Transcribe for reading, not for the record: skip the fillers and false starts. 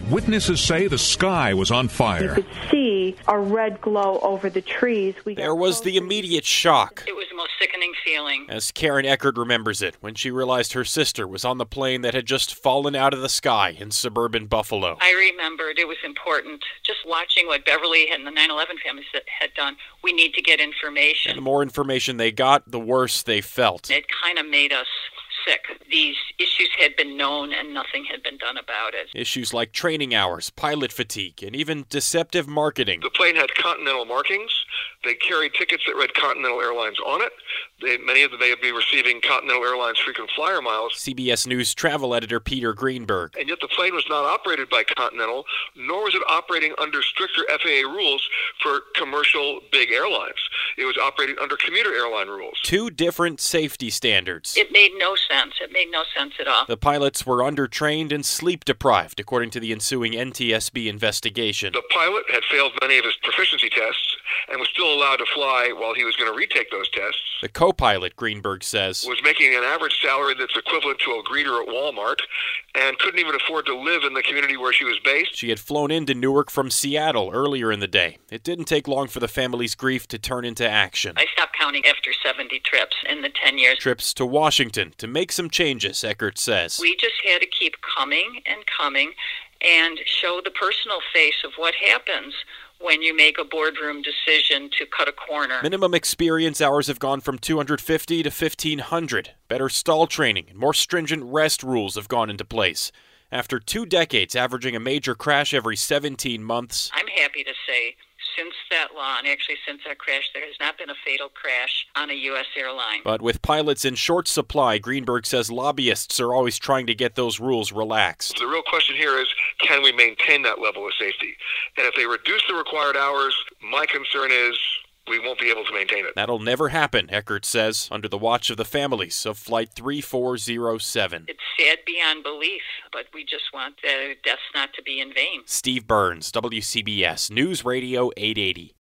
Witnesses say the sky was on You fire. could see a red glow over the trees. There was the immediate shock, It was the most sickening feeling. as Karen Eckert remembers it, when she realized her sister was on the plane that had just fallen out of the sky in suburban Buffalo. I remembered it was important. Just watching what Beverly and the 9/11 families had done, we need to get And the information. more information they got, the worse they felt. It kind of made us sick. These issues had been known and nothing had been done about it. Issues like training hours, pilot fatigue, and even deceptive marketing. The plane had Continental markings. They carried tickets that read Continental Airlines on it. Many of them may be receiving Continental Airlines frequent flyer miles. CBS News travel editor Peter Greenberg. And yet the plane was not operated by Continental, nor was it operating under stricter FAA rules for commercial big airlines. It was operating under commuter airline rules. Two different safety standards. It made no sense. It made no sense at all. The pilots were undertrained and sleep deprived, according to the ensuing NTSB investigation. The pilot had failed many of his proficiency tests and was still allowed to fly while he was going to retake those tests. The co-pilot, Greenberg says, Was making an average salary that's equivalent to a greeter at Walmart and couldn't even afford to live in the community where she was based. she had flown into Newark from Seattle earlier in the day. It didn't take long for the family's grief to turn into action. I stopped counting after 70 trips in the 10 years. Trips to Washington to make some changes, Eckert says. We just had to keep coming and show the personal face of what happens when you make a boardroom decision to cut a corner. Minimum experience hours have gone from 250 to 1,500. Better stall training and more stringent rest rules have gone into place. After 2 decades averaging a major crash every 17 months, I'm happy to say, since that law, and actually since that crash, there has not been a fatal crash on a U.S. airline. but with pilots in short supply, Greenberg says lobbyists are always trying to get those rules relaxed. The real question here is, can we maintain that level of safety? And if they reduce the required hours, my concern is we won't be able to maintain it. That'll never happen, Eckert says, under the watch of the families of Flight 3407. It's sad beyond belief, but we just want the deaths not to be in vain. Steve Burns, WCBS News Radio 880.